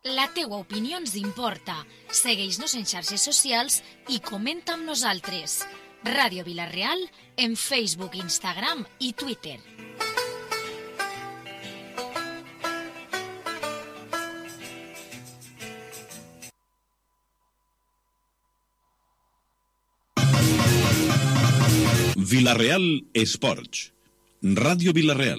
La teua opinió ens importa. Segueix-nos en xarxes socials i comenta amb nosaltres. Ràdio Vila-real en Facebook, Instagram i Twitter. Vila-real Esports. Ràdio Vila-real.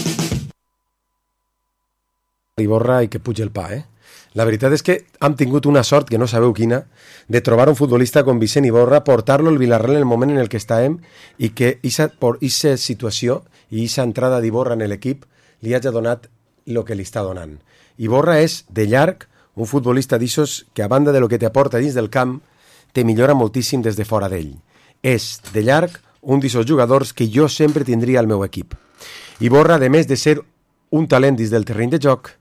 Iborra i que pugi el pa, La veritat és que hem tingut una sort, que no sabeu quina, de trobar un futbolista com Vicent Iborra, portar-lo al Vila-real en el moment en el que estàvem i que aquesta situació i aquesta entrada d'Iborra en l'equip li hagi donat el que li està donant. Iborra és, de llarg, un futbolista d'ixos que, a banda de lo que t'aporta dins del camp, te millora moltíssim des de fora d'ell. És, de llarg, un d'ixos jugadors que jo sempre tindria al meu equip. Iborra, a més de ser un talent dins del terreny de joc,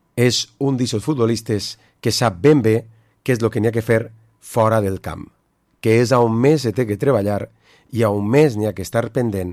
és un d'ixos futbolistes que sap ben bé què és el que n'hi ha que fer fora del camp, que és on més se té que treballar i on més n'hi ha que estar pendent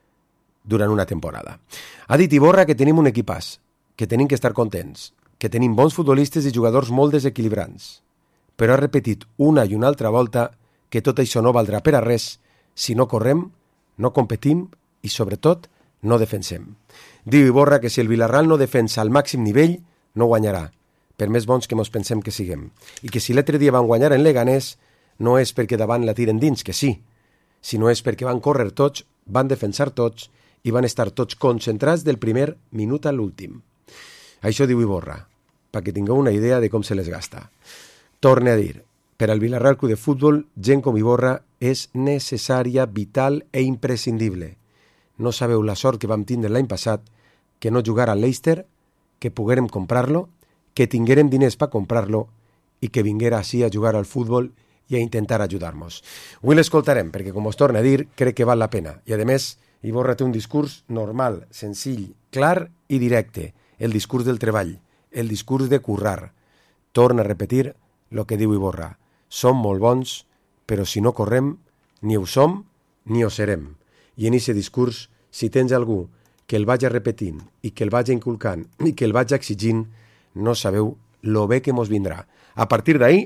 durant una temporada. Ha dit Iborra que tenim un equipàs, que tenim que estar contents, que tenim bons futbolistes i jugadors molt desequilibrants, però ha repetit una i una altra volta que tot això no valdrà per a res si no correm, no competim i, sobretot, no defensem. Diu Iborra que si el Vila-real no defensa al màxim nivell, no guanyarà, per més bons que mos pensem que siguem. I que si l'altre dia van guanyar en Leganés, no és perquè davant la tiren dins, que sí, sinó és perquè van córrer tots, van defensar tots i van estar tots concentrats del primer minut a l'últim. Això diu Iborra, perquè tingueu una idea de com se les gasta. Torne a dir, per al Vila-real Club de Futbol, gent com Iborra és necessària, vital e imprescindible. No sabeu la sort que vam tindre l'any passat que no jugara al Leicester, que poguérem comprar-lo, que tinguérem diners per comprar-lo i que vinguera així a jugar al futbol i a intentar ajudar-nos. Avui l'escoltarem perquè, com us torno a dir, crec que val la pena. I, a més, Iborra té un discurs normal, senzill, clar i directe. El discurs del treball, el discurs de currar. Torna a repetir el que diu Iborra. Som molt bons, però si no correm, ni ho som ni ho serem. I en aquest discurs, si tens algú que el vaig repetint i que el vaig inculcant i que el vaig exigint, no sabeu lo bé que mos vindrà. A partir d'ahí,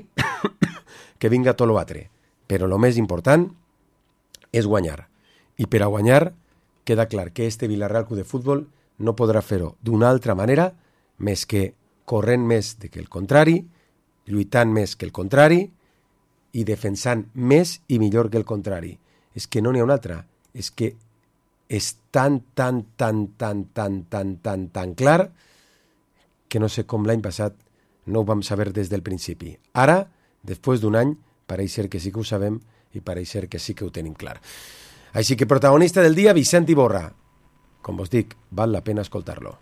que vinga tot l'altre. Però el més important és guanyar. I per a guanyar, queda clar que este Vila-real Club de Futbol no podrà fer-ho d'una altra manera més que corrent més que el contrari, lluitant més que el contrari i defensant més i millor que el contrari. És que no n'hi ha una altra. És que és tan clar que no sé com l'any passat no ho vam saber des del principi. Ara, després d'un any, pareix ser que sí que ho sabem i pareix ser que sí que ho tenim clar. Així que protagonista del dia, Vicent Iborra. Com vos dic, val la pena escoltar-lo.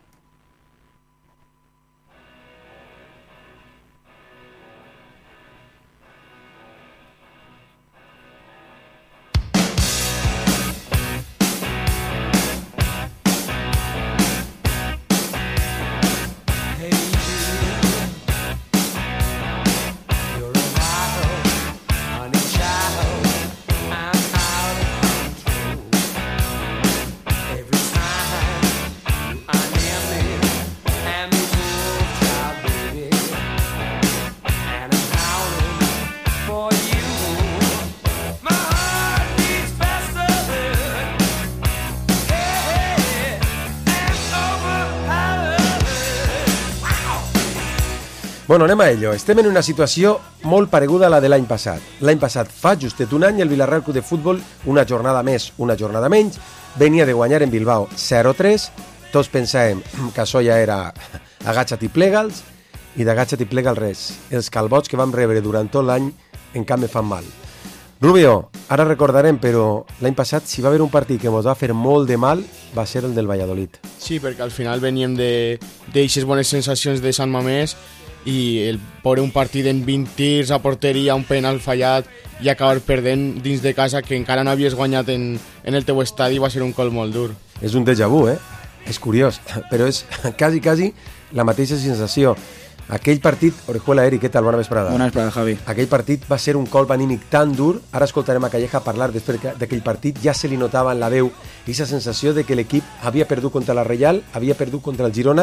Bueno, anem a ello. Estem en una situació molt pareguda a la de l'any passat. L'any passat, fa justet un any, el Vila-real Club de Futbol, una jornada més, una jornada menys, venia de guanyar en Bilbao 0-3, tots pensàvem que això ja era agacha't i plega'ls, i d'agacha't i plega'ls res. Els calbots que vam rebre durant tot l'any en canvi fan mal. Rubio, ara recordarem, però l'any passat, si va haver un partit que ens va fer molt de mal, va ser el del Valladolid. Sí, perquè al final veníem d'eixes bones sensacions de Sant Mamés i el veure un partit en 20 tirs a porteria, un penal fallat i acabar perdent dins de casa que encara no havies guanyat en el teu estadi va ser un col molt dur. És un déjà vu, És curiós, però és quasi la mateixa sensació. Aquell partit, Orejuela, Eric, què tal? Bona vesprada. Bona vesprada, Javi. Aquell partit va ser un colp anímic tan dur, ara escoltarem a Calleja parlar després d'aquell partit, ja se li notava en la veu aquesta sensació de que l'equip havia perdut contra la Reial, havia perdut contra el Girona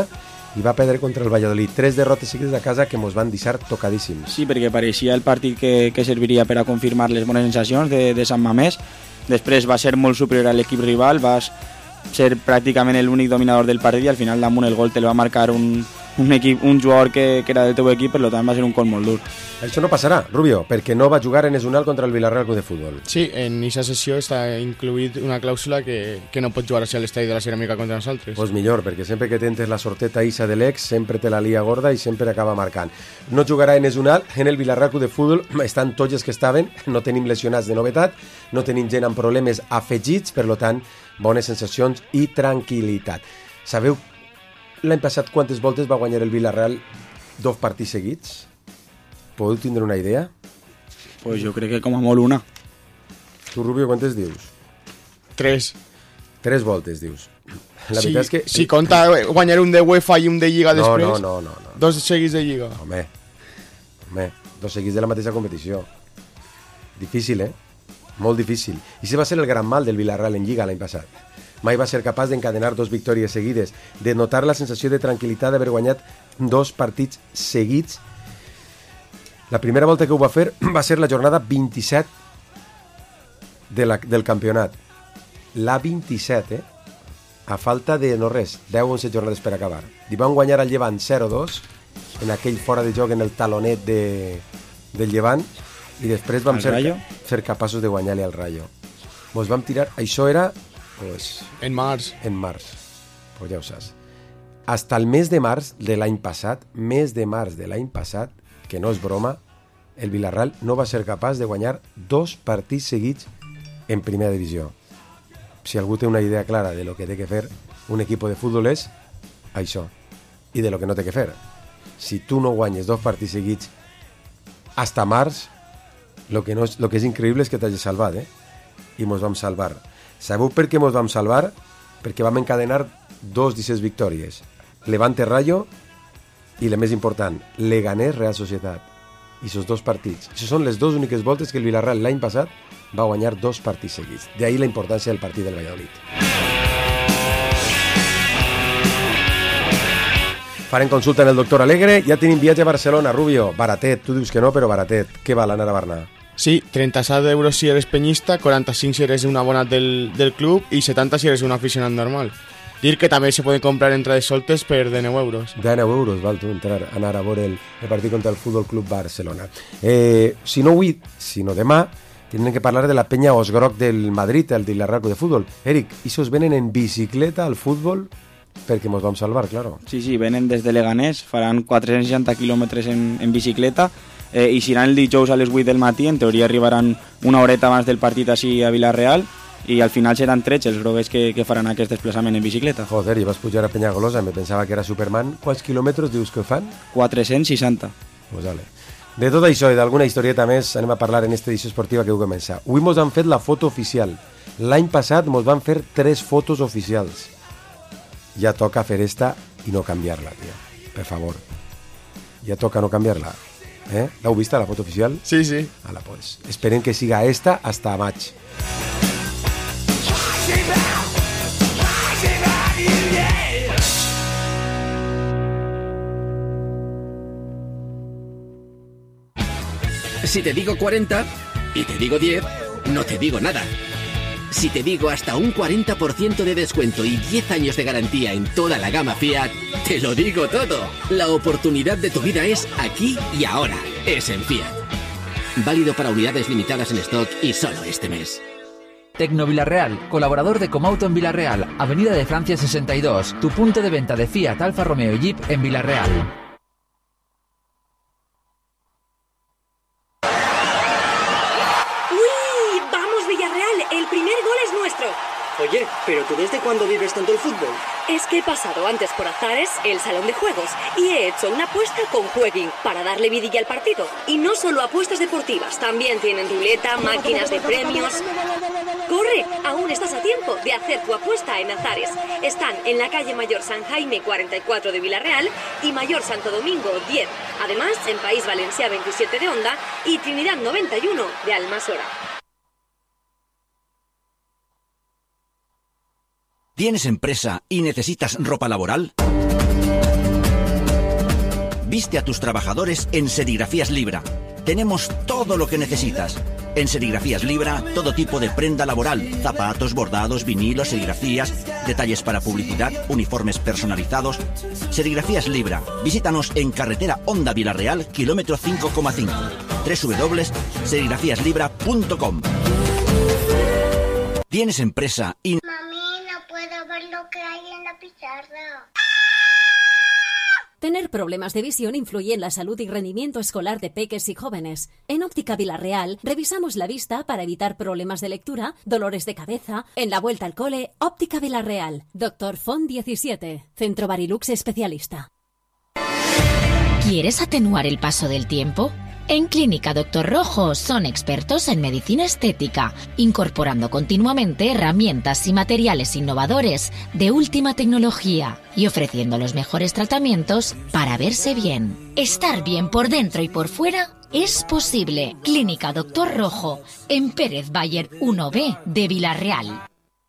i va perdre contra el Valladolid. 3 derrotes seguides a casa que mos van deixar tocadíssims. Sí, perquè pareixia el partit que serviria per a confirmar les bones sensacions de Sant Mamés. Després va ser molt superior a l'equip rival, va ser pràcticament l'únic dominador del partit i al final damunt el gol te el va marcar un jugador que era del teu equip, per tant va ser un col molt dur. Això no passarà, Rubio, perquè no va jugar en Esunal contra el Villarreal Club de Futbol. Sí, en aquesta sessió està incluït una clàusula que no pot jugar a l'estadi de la Ceràmica contra nosaltres. Pues millor, perquè sempre que tentes la sorteta Isa de l'ex, sempre te la lia gorda i sempre acaba marcant. No jugarà en Esunal, en el Villarreal Club de Futbol estan tots els que estaven, no tenim lesionats de novetat, no tenim gent amb problemes afegits, per tant, bones sensacions i tranquil·litat. Sabeu l'any passat quantes voltes va guanyar el Villarreal 2 partits seguits? Podeu tindre una idea? Pues jo crec que com a molt una. Tu, Rubio, quantes dius? 3. 3 voltes, dius. La veritat és que... Si compta guanyar un de UEFA i un de Lliga després... No. 2 seguits de Lliga. Home, 2 seguits de la mateixa competició. Difícil, Molt difícil. I se va ser el gran mal del Villarreal en Lliga l'any passat. Mai va ser capaç d'encadenar 2 victòries seguides, de notar la sensació de tranquil·litat d'haver guanyat 2 partits seguits. La primera volta que ho va fer va ser la jornada 27 del campionat. La 27, a falta de no res, 10 o 11 jornades per acabar. Li van guanyar al Llevant 0-2, en aquell fora de joc en el talonet del Llevant, i després vam ser capaços de guanyar-li al Rayo. Mos vam tirar... Això era... Pues, en març. Pues ja ho saps. Hasta el mes de març de l'any passat, que no és broma, el Villarreal no va ser capaç de guanyar 2 partits seguits en primera divisió. Si algú té una idea clara de lo que té que fer un equip de futbol és això, i de lo que no té que fer. Si tu no guanyes 2 partits seguits hasta març, lo que és increïble és que t'hagis salvat, i mos vam salvar. Sabeu per què mos vam salvar? Perquè vam encadenar 2 16 victòries. Levante Rayo i la més important, Leganés Real Societat. I aquests 2 partits. Això són les 2 úniques voltes que el Villarreal l'any passat va guanyar 2 partits seguits. D'ahí la importància del partit del Valladolid. Farem consulta en el doctor Alegre. Ja tenim viatge a Barcelona, Rubio. Baratet, tu dius que no, però baratet. Què val anar a Barna? Sí, 37 euros si eres penyista, 45 si eres un abonat del club i 70 si eres un aficionat normal. Dir que també se poden comprar entrades soltes per 19 euros. 19 euros, val, tu, anar a veure el partit contra el Futbol Club Barcelona. Si no avui, sinó demà, tindrem que parlar de la penya Osgroc del Madrid, el Villarreal de Futbol. Eric, i si us venen en bicicleta al futbol? Perquè mos vam salvar, claro. Sí, venen des de Leganés, faran 460 quilòmetres en bicicleta, i si iran el dijous a les 8 del matí, en teoria arribaran una horeta abans del partit així a Villarreal, i al final seran 13 els groguers que faran aquest desplaçament en bicicleta. Joder, i vas pujar a Penyagolosa, me pensava que era Superman. Quants quilòmetres dius que fan? 460. Pues vale. De tot això i d'alguna historieta més anem a parlar en esta edició esportiva que heu començat. Avui mos han fet la foto oficial. L'any passat mos van fer 3 fotos oficials. Ja toca fer esta i no canviar-la, tio. Per favor. Ja toca no canviar-la. L'heu vista, la foto oficial? Sí, sí. Ala, pues. Esperem que siga esta hasta maig. Si te digo 40 y te digo 10, no te digo nada. Si te digo hasta un 40% de descuento y 10 años de garantía en toda la gama Fiat, te lo digo todo. La oportunidad de tu vida es aquí y ahora. Es en Fiat. Válido para unidades limitadas en stock y solo este mes. Tecno Villarreal, colaborador de Comauto en Villarreal, Avenida de Francia 62, tu punto de venta de Fiat, Alfa Romeo y Jeep en Villarreal. Oye, ¿pero tú desde cuándo vives tanto el fútbol? Es que he pasado antes por Azares, el salón de juegos, y he hecho una apuesta con Jueguin para darle vidilla al partido. Y no solo apuestas deportivas, también tienen ruleta, máquinas de premios. ¡Corre! Aún estás a tiempo de hacer tu apuesta en Azares. Están en la calle Mayor San Jaime 44 de Villarreal y Mayor Santo Domingo 10. Además, en País Valencià 27 de Onda y Trinidad 91 de Almasora. ¿Tienes empresa y necesitas ropa laboral? Asiste a tus trabajadores en Serigrafías Libra. Tenemos todo lo que necesitas. En Serigrafías Libra, todo tipo de prenda laboral, zapatos, bordados, vinilos, serigrafías, detalles para publicidad, uniformes personalizados. Serigrafías Libra. Visítanos en carretera Honda Vilarreal, kilómetro 5,5. www.serigrafíaslibra.com. ¿Tienes empresa y... Mami, no puedo ver lo que hay en la pizarra. Tener problemas de visión influye en la salud y rendimiento escolar de peques y jóvenes. En Óptica Vilarreal revisamos la vista para evitar problemas de lectura, dolores de cabeza. En la vuelta al cole, Óptica Vilarreal. Dr. Font 17, Centro Barilux especialista. ¿Quieres atenuar el paso del tiempo? En Clínica Dr. Rojo son expertos en medicina estética, incorporando continuamente herramientas y materiales innovadores de última tecnología y ofreciendo los mejores tratamientos para verse bien. Estar bien por dentro y por fuera es posible. Clínica Dr. Rojo, en Pérez Bayer 1B de Vilarreal.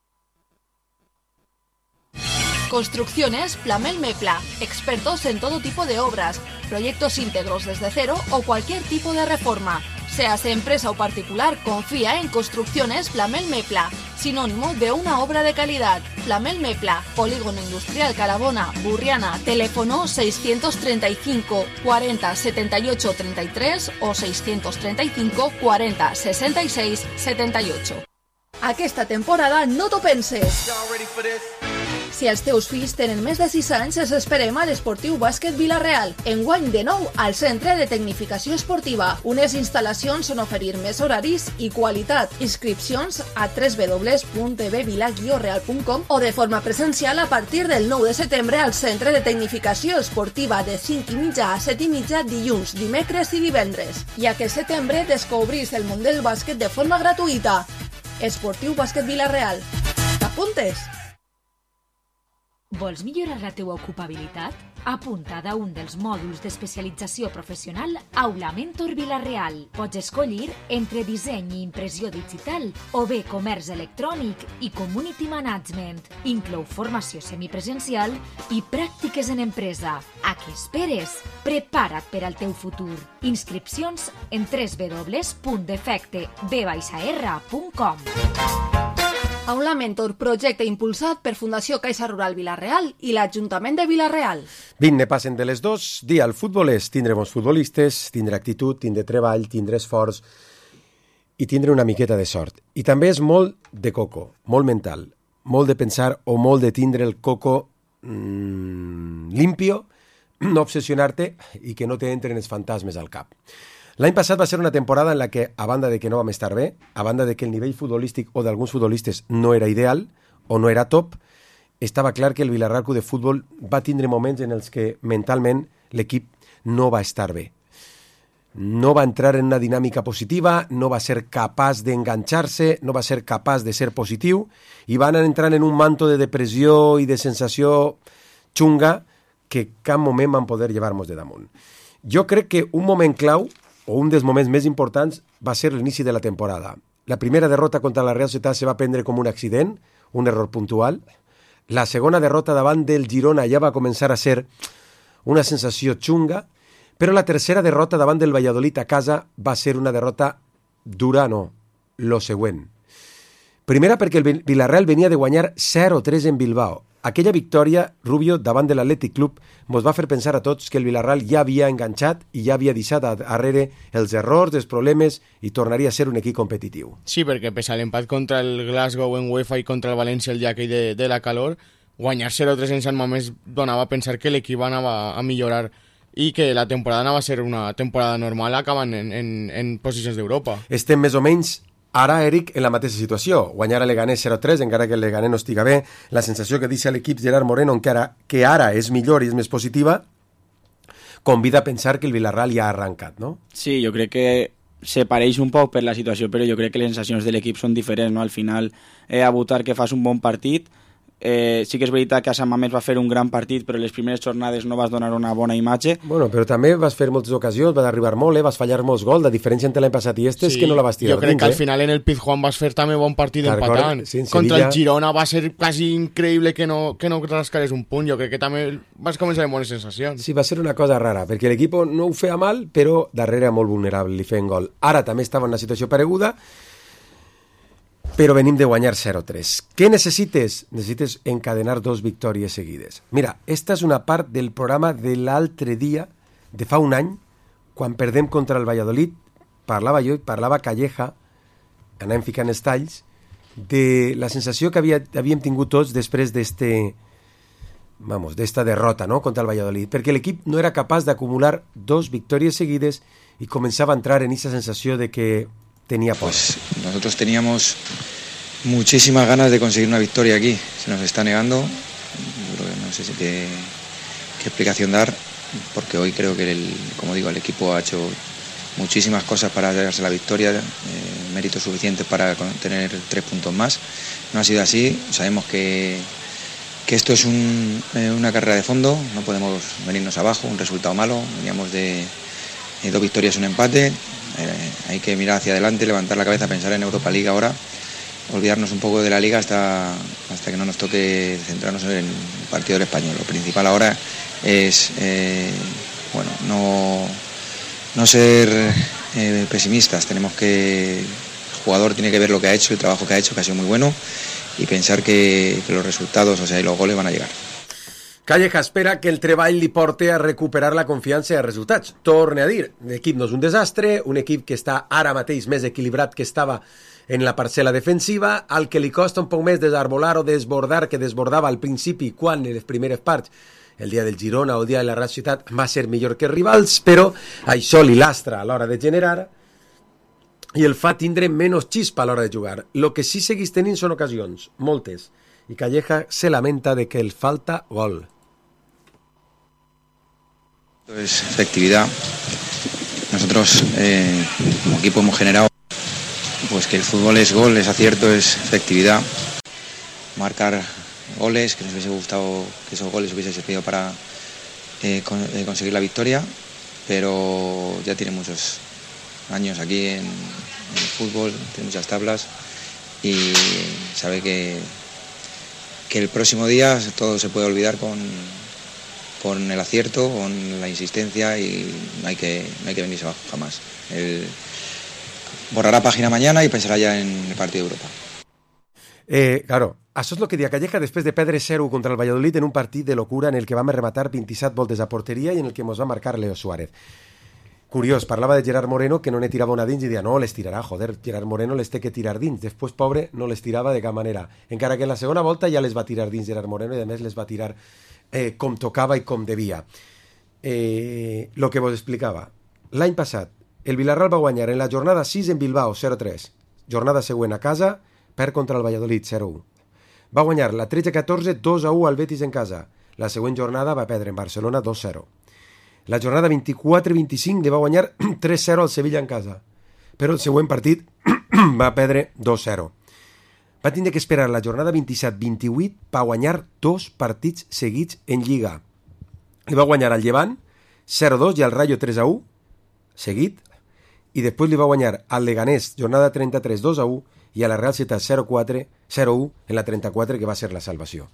Construcciones Plamel Mepla, expertos en todo tipo de obras, proyectos íntegros desde cero o cualquier tipo de reforma. Seas empresa o particular, confía en Construcciones Plamel Mepla, sinónimo de una obra de calidad. Plamel Mepla, Polígono Industrial Carabona, Burriana, teléfono 635 40 78 33 o 635 40 66 78. Aquesta temporada no t'ho penses! Si els teus fills tenen més de 6 anys, els esperem a l'Esportiu Bàsquet Vilarreal. Enguany de nou al Centre de Tecnificació Esportiva. Unes instal·lacions on oferir més horaris i qualitat. Inscripcions a www.bvila-real.com o de forma presencial a partir del 9 de setembre al Centre de Tecnificació Esportiva de 5:30 a 7:30 dilluns, dimecres i divendres. I aquest setembre descobrís el món del bàsquet de forma gratuïta. Esportiu Bàsquet Vilarreal. T'apuntes? Vols millorar la teua ocupabilitat? Apunta't a un dels mòduls d'especialització professional Aula Mentor Vilarreal. Pots escollir entre disseny i impressió digital o bé comerç electrònic i community management. Inclou formació semipresencial i pràctiques en empresa. A què esperes? Prepara't per al teu futur. Inscripcions en www.defecteb-r.com. Aula Mentor, projecte impulsat per Fundació Caixa Rural Vilarreal i l'Ajuntament de Vilarreal. Ne passen de les dos. Dia, el futbol és tindre bons futbolistes, tindre actitud, tindre treball, tindre esforç i tindre una miqueta de sort. I també és molt de coco, molt mental, molt de pensar o molt de tindre el coco limpio, no obsessionar-te i que no t'entren els fantasmes al cap. L'any passat va ser una temporada en la que, a banda de que no vam estar bé, a banda de que el nivell futbolístic o d'alguns futbolistes no era ideal o no era top, estava clar que el Vilarreal Club de Futbol va tindre moments en els que mentalment l'equip no va estar bé. No va entrar en una dinàmica positiva, no va ser capaç d'enganxar-se, no va ser capaç de ser positiu i van entrar en un manto de depressió i de sensació xunga que cap moment van poder llevar-nos de damunt. Jo crec que un moment clau o un dels moments més importants va ser l'inici de la temporada. La primera derrota contra la Real Societat se va prendre com un accident, un error puntual. La segona derrota davant del Girona ja va començar a ser una sensació xunga, però la tercera derrota davant del Valladolid a casa va ser una derrota dura, no, lo següent. Primera perquè el Vilarreal venia de guanyar 0-3 en Bilbao. Aquella victòria, Rubio, davant de l'Atlètic Club, ens va fer pensar a tots que el Vilarreal ja havia enganxat i ja havia deixat darrere els errors, els problemes i tornaria a ser un equip competitiu. Sí, perquè pese a l'empat contra el Glasgow en UEFA i contra el València el dia aquell de la calor, guanyar 0-3 en Sant Mamés donava a pensar que l'equip anava a millorar i que la temporada anava a ser una temporada normal acabant en posicions d'Europa. Estem més o menys ara, Eric, en la mateixa situació. Guanyar a Leganés 0-3, encara que el Leganés no estiga bé, la sensació que deixa l'equip Gerard Moreno, que ara és millor i és més positiva, convida a pensar que el Vilarreal ja ha arrencat, no? Sí, jo crec que se pareix un poc per la situació, però jo crec que les sensacions de l'equip són diferents, no? Al final, a votar que fas un bon partit, sí que és veritat que a Sant Mamés va fer un gran partit, però les primeres jornades no vas donar una bona imatge. Bueno, però també vas fer moltes ocasions, vas arribar molt, vas fallar molts gols, la diferència entre l'any passat i és que no la vas tirar. Jo crec que al final en el Pizjuán vas fer també bon partit empatant. Sí, contra el Girona va ser quasi increïble que no rascares un punt. Jo crec que també vas començar amb bones sensacions. Sí, va ser una cosa rara, perquè l'equip no ho feia mal, però darrere era molt vulnerable, li feien gol. Ara també estava en una situació pareguda, però venim de guanyar 0-3. Què necessites? Necessites encadenar 2 victòries seguides. Mira, esta és una part del programa de l'altre dia, de fa un any, quan perdem contra el Valladolid, parlava jo i parlava Calleja, anàvem ficant els talls, de la sensació que havíem tingut tots després d'esta derrota, ¿no?, contra el Valladolid, perquè l'equip no era capaç d'acumular 2 victòries seguides i començava a entrar en esa sensació de que tenía por. Pues nosotros teníamos muchísimas ganas de conseguir una victoria aquí. Se nos está negando. Creo que no sé qué explicación dar, porque hoy creo que como digo, el equipo ha hecho muchísimas cosas para llegarse a la victoria, méritos suficientes para tener 3 puntos más. No ha sido así. Sabemos que esto es una carrera de fondo. No podemos venirnos abajo. Un resultado malo. Veníamos de 2 victorias y un empate. Hay que mirar hacia adelante, levantar la cabeza, pensar en Europa League ahora, olvidarnos un poco de la Liga hasta que no nos toque centrarnos en el partido del Español. Lo principal ahora es no ser pesimistas. El jugador tiene que ver lo que ha hecho, el trabajo que ha hecho, que ha sido muy bueno, y pensar que los resultados, y los goles van a llegar. Calleja espera que el treball li porte a recuperar la confiança i els resultats. Torne a dir, l'equip no és un desastre, un equip que està ara mateix més equilibrat que estava en la parcel·la defensiva, al que li costa un poc més desarbolar o desbordar que desbordava al principi quan en les primeres parts, el dia del Girona o el dia de la Real Societat, va ser millor que els rivals, però això li lastra a l'hora de generar i el fa tindre menys xispa a l'hora de jugar. Lo que sí seguís tenint són ocasions, moltes, y Calleja se lamenta de que el falta gol. Es efectividad. Nosotros como equipo hemos generado pues que el fútbol es gol, es acierto, es efectividad. Marcar goles, que nos hubiese gustado que esos goles hubiesen servido para conseguir la victoria, pero ya tiene muchos años aquí en el fútbol, tiene muchas tablas y sabe que el próximo día todo se puede olvidar con el acierto, con la insistencia, y no hay que venirse abajo jamás. Él borrará página mañana y pensará ya en el partido de Europa. Claro, això és el que dia Calleja després de perdre 0 contra el Valladolid en un partit de locura en el que vam rematar 27 voltes a porteria i en el que ens va marcar Leo Suárez. Curiós, parlava de Gerard Moreno, que no ne tirava una dins i deia, no, les tirarà, joder, Gerard Moreno les té que tirar dins. Després, pobre, no les tirava de cap manera. Encara que en la segona volta ja les va tirar dins Gerard Moreno i a més les va tirar com tocava i com devia. Lo que vos explicava. L'any passat, el Villarreal va guanyar en la jornada 6 en Bilbao, 0-3. Jornada següent a casa, perd contra el Valladolid, 0-1. Va guanyar la 13-14, 2-1 al Betis en casa. La següent jornada va perdre en Barcelona, 2-0. La jornada 24-25 li va guanyar 3-0 al Sevilla en casa. Però el següent partit va perdre 2-0. Va tindre que esperar la jornada 27-28 per guanyar 2 partits seguits en Lliga. Li va guanyar al Llevant 0-2 i al Rayo 3-1 seguit, i després li va guanyar al Leganés jornada 33 2-1 i a la Real Societat 0-1 en la 34, que va ser la salvació.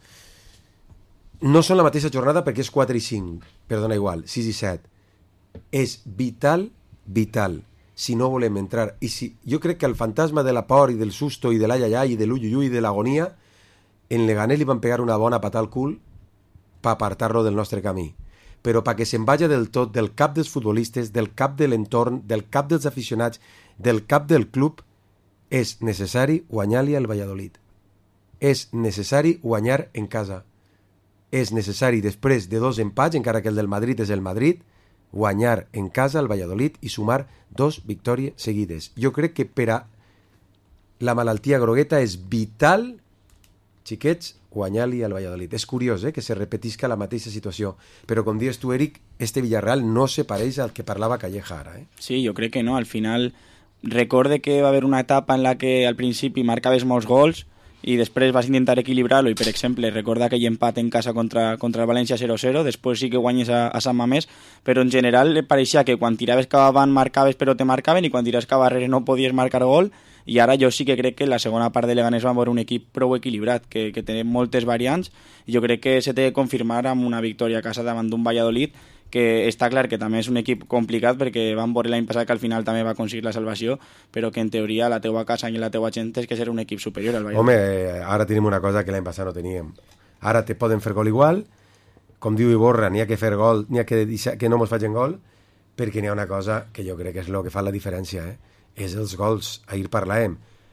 No són la mateixa jornada perquè és 4 i 5, però dona igual, 6 i 7. És vital, si no volem entrar. I si, jo crec que el fantasma de la por i del susto i de l'ai-ai-ai i de l'ui-ui i de l'agonia, en Leganés li van pegar una bona patada al cul per apartar-lo del nostre camí. Però perquè se'n vagi del tot, del cap dels futbolistes, del cap de l'entorn, del cap dels aficionats, del cap del club, és necessari guanyar-li al Valladolid. És necessari guanyar en casa. És necessari, després de 2 empats, encara que el del Madrid és el Madrid, guanyar en casa al Valladolid i sumar 2 victòries seguides. Jo crec que per a la malaltia grogueta és vital, xiquets, guanyar-li al Valladolid. És curiós que se repetisca la mateixa situació, però com dius tu, Eric, este Villarreal no se pareix al que parlava Calleja ara. Sí, jo crec que no. Al final, recorde que va haver una etapa en la que al principi marcaves molts gols i després vas intentar equilibrar-lo i, per exemple, recorda aquell empat en casa contra el València 0-0, després sí que guanyes a Sant Mamés, però en general pareixia que quan tiraves cap avant marcaves però te marcaven i quan tiraves cap darrere no podies marcar gol, i ara jo sí que crec que en la segona part de Leganés va veure un equip prou equilibrat, que té moltes variants, i jo crec que se té de confirmar amb una victòria a casa davant d'un Valladolid que està clar que també és un equip complicat perquè vam veure l'any passat que al final també va aconseguir la salvació, però que en teoria la teua casa i la teua gent és que serà un equip superior al Valladolid. Home, ara tenim una cosa que l'any passat no teníem. Ara te poden fer gol igual, com diu Iborra, n'hi ha que fer gol, n'hi ha que no mos facin gol, perquè n'hi ha una cosa que jo crec que és el que fa la diferència, és els gols. Ahir parlàvem,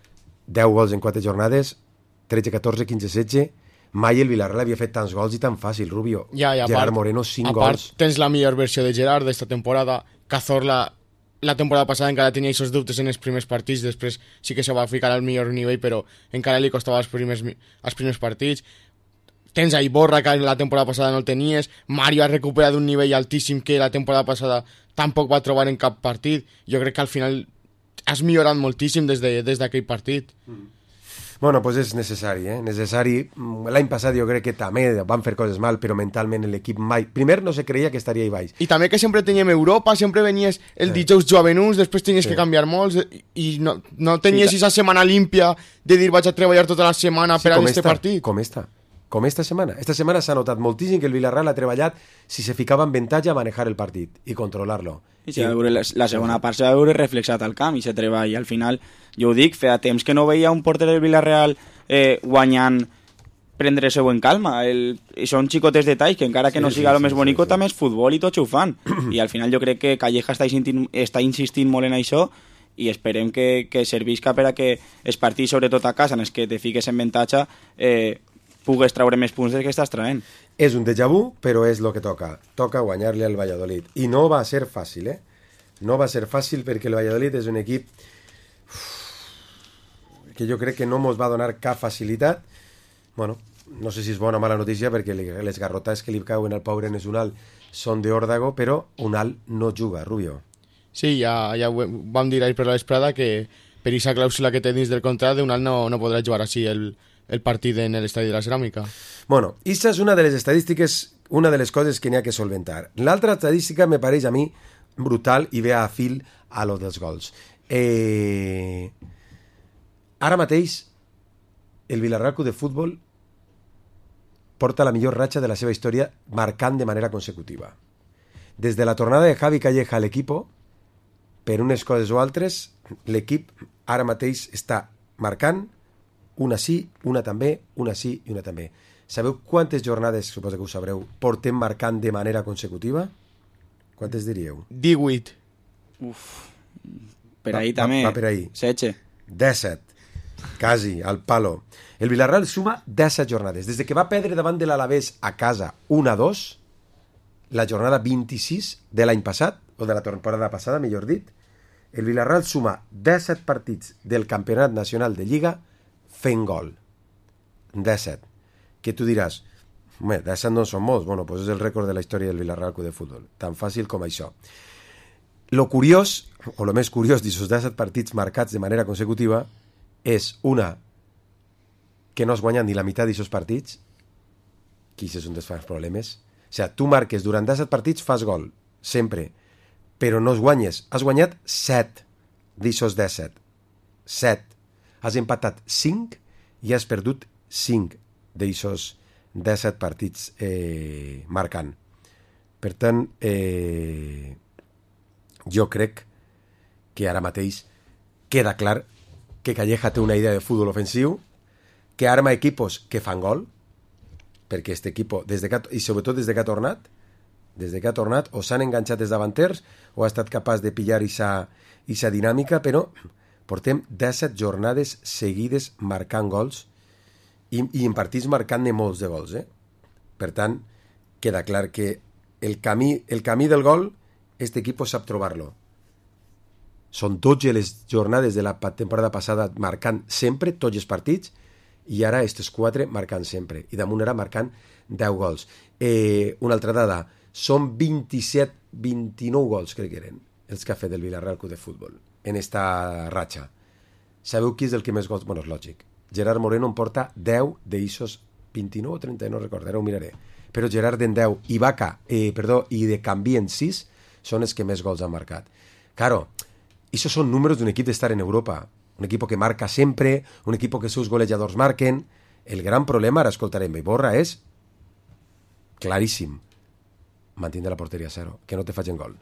10 gols en 4 jornades, 13, 14, 15, 16... Mai el Villarreal havia fet tants gols i tan fàcil, Rubio. Gerard Moreno, 5 gols. A part, tens la millor versió de Gerard d'esta temporada. Cazorla, la temporada passada encara tenia aquests dubtes en els primers partits, després sí que se va ficar al millor nivell, però encara li costava els primers partits. Tens a Iborra, que la temporada passada no el tenies. Mario ha recuperat un nivell altíssim que la temporada passada tampoc va trobar en cap partit. Jo crec que al final has millorat moltíssim des d'aquell partit. Bueno, pues és necessari, necessari. L'any passat jo crec que també van fer coses mal, però mentalment l'equip mai... Primer no se creia que estaria ahí baix. I també que sempre teníem Europa, sempre venies el dijous jovenuns, després tenies que canviar molts i no tenies aquesta setmana límpia de dir vaig a treballar tota la setmana per a aquest partit. Com esta setmana. Esta setmana s'ha notat moltíssim que el Villarreal ha treballat si se ficava en avantatge a manejar el partit i controlar-lo. I la segona part s'ha de veure reflexat al camp i se treballa. I al final, jo ho dic, feia temps que no veia un porter del Villarreal guanyant, prendre-se-ho en calma. I són xicotes detalls que encara que no siga el més bonico també és futbol i tots ho fan. I al final jo crec que Calleja està insistint molt en això i esperem que servisca per a que els partits, sobretot a casa, en els que te fiques en avantatge, pugues treure més punts del que estàs traient. És un déjà vu, però és el que toca. Toca guanyar-li al Valladolid. I no va ser fàcil, No va ser fàcil perquè el Valladolid és un equip que jo crec que no mos va donar cap facilitat. Bueno, no sé si és bona o mala notícia perquè les garrotades que li cauen al pobre Unal són d'òrdago, però Unal no juga, Rubio. Sí, ja vam dir ahir per la vesprada que per aquesta clàusula que té dins del contracte Unal no podrà jugar així el partit en l'estadi de la Ceràmica. Bueno, aquesta és una de les estadístiques, una de les coses que n'hi ha que solventar. L'altra estadística me pareix a mi brutal i ve a fil a lo dels gols. Ara mateix el Villarreal Club de Futbol porta la millor ratxa de la seva història marcant de manera consecutiva. Des de la tornada de Javi Calleja a l'equip, per unes coses o altres, l'equip ara mateix està marcant una sí, una també, una sí i una també. Sabeu quantes jornades, suposo que ho sabreu, portem marcant de manera consecutiva? Quantes diríeu? 18. Per ahí també. Va per ahí. 17. Quasi, al palo. El Villarreal suma 17 jornades. Des que va perdre davant de l'Alavés a casa 1-2, la jornada 26 de l'any passat, o de la temporada passada, millor dit, el Villarreal suma 17 partits del Campionat Nacional de Lliga fent gol. 17. Que tu diràs, 17 no són molts. Bueno, doncs és el rècord de la història del Villarreal Club de Futbol. Tan fàcil com això. Lo curiós, o lo més curiós d'aquests 17 partits marcats de manera consecutiva és una que no has guanyat ni la meitat d'aquests partits, que és un dels problemes. O sigui, tu marques durant 17 partits, fas gol, sempre, però no es guanyes. Has guanyat 7 d'aquests 17. 7. Has empatat 5 i has perdut 5 d'aquests 17 partits marcant. Per tant, jo crec que ara mateix queda clar que Calleja té una idea de futbol ofensiu, que arma equipos que fan gol, perquè aquest equip, i sobretot des que ha tornat, o s'han enganxat els davanters o ha estat capaç de pillar aquesta dinàmica, però portem 17 jornades seguides marcant gols i en partits marcant-ne molts de gols. Per tant, queda clar que el camí del gol, aquest equip sap trobar-lo. Són 12 les jornades de la temporada passada marcant sempre, tots els partits, i ara aquests 4 marcant sempre. I damunt ara marcant 10 gols. Una altra dada, són 29 gols, crec que eren, els que ha fet el Villarreal Club de Futbol en esta ratxa. Sabeu qui és el que més gols... Bueno, és lògic. Gerard Moreno en porta 10 d'eixos 29 o 30, no recordo, ara ho miraré. Però Gerard en 10 i i de Canvi en 6 són els que més gols han marcat. Claro, esos son números de un equipo de estar en Europa. Un equipo que marca siempre, un equipo que sus golejadors marquen. El gran problema, ara escoltarem Iborra, és claríssim. Mantindre la porteria a 0, que no te facin gol.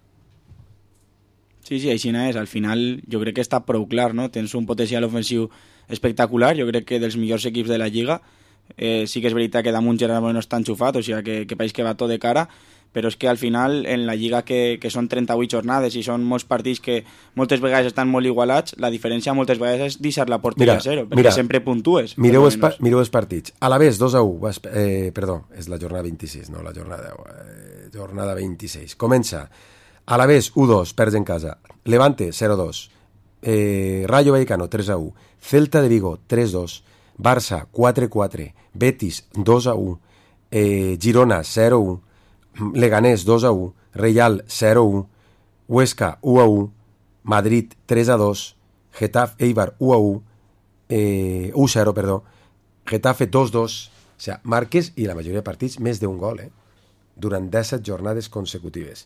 Sí, així és. Al final jo crec que està prou clar, no? Tens un potencial ofensiu espectacular, jo crec que dels millors equips de la Lliga. Sí que és veritat que damunt Gerard Moreno està enxufat, o sigui que pareix que va tot de cara, però és que al final en la Lliga que són 38 jornades i són molts partits que moltes vegades estan molt igualats, la diferència moltes vegades és deixar la porteria a 0, perquè sempre puntues. Mireu els partits. Alavés 2-1, perdó, és la jornada 26, no la jornada 10, jornada 26. Comença Alavés 1-2, perds en casa. Levante 0-2, Rayo Vallecano 3-1, Celta de Vigo 3-2, Barça 4-4, Betis 2-1, Girona 0-1, Leganés 2-1, Real 0-1, Huesca 1-1, Madrid 3-2, Getafe Eibar 1-1, 1-0, perdó, Getafe 2-2, o sigui, marques i la majoria de partits més d'un gol, durant 17 jornades consecutives.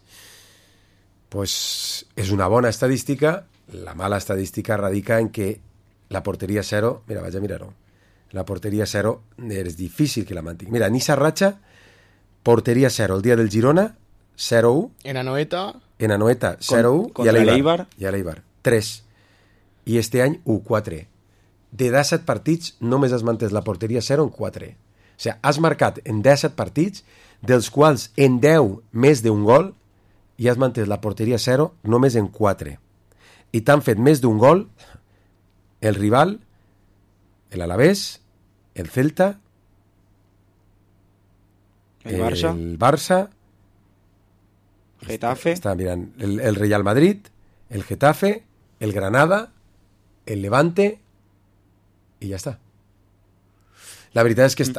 Pues és una bona estadística. La mala estadística radica en que la porteria 0, mira, vaig a mirar-ho, la porteria 0 és difícil que la mantingui. Mira, Nisa Racha, porteria 0 el dia del Girona, 0-1. En Anoeta 0-1. Contra l'Eibar. I a l'Eibar, 3. I este any, 1-4. De 17 partits, només has mantès la porteria 0 en 4. O sigui, has marcat en 17 partits, dels quals en 10 més d'un gol, i has mantès la porteria 0 només en 4. I t'han fet més d'un gol el rival, l'Alavés, el Celta, el Barça, Getafe, estava mirant, el Real Madrid, el Getafe, el Granada, el Levante, i ja està. La veritat és que